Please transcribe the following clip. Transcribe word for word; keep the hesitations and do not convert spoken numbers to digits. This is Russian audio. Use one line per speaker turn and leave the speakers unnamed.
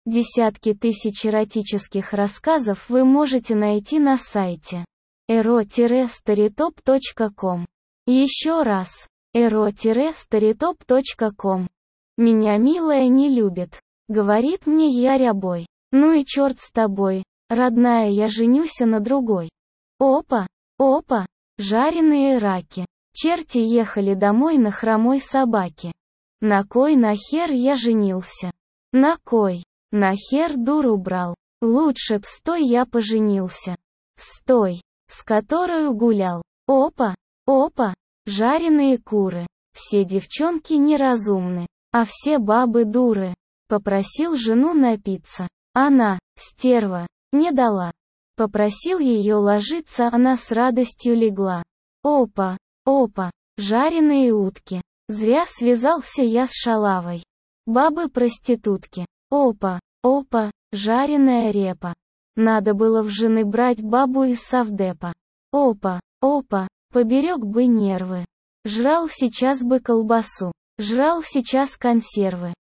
Десятки тысяч эротических рассказов вы можете найти на сайте эро старитоп точка ком. Еще раз, эро старитоп точка ком. Меня милая не любит. Говорит мне я рябой. Ну и черт с тобой, родная, я женюсь на другой. Опа, опа, жареные раки. Черти ехали домой на хромой собаке. На кой нахер я женился? На кой? Нахер дуру брал? Лучше б с той я поженился. С той, с которой гулял. Опа, опа, жареные куры. Все девчонки неразумны, а все бабы дуры. Попросил жену напиться. Она, стерва, не дала. Попросил ее ложиться, она с радостью легла. Опа, опа, жареные утки. Зря связался я с шалавой. Бабы-проститутки. Опа, опа, жареная репа. Надо было в жены брать бабу из совдепа. Опа, опа, поберег бы нервы. Жрал сейчас бы колбасу. Жрал сейчас консервы.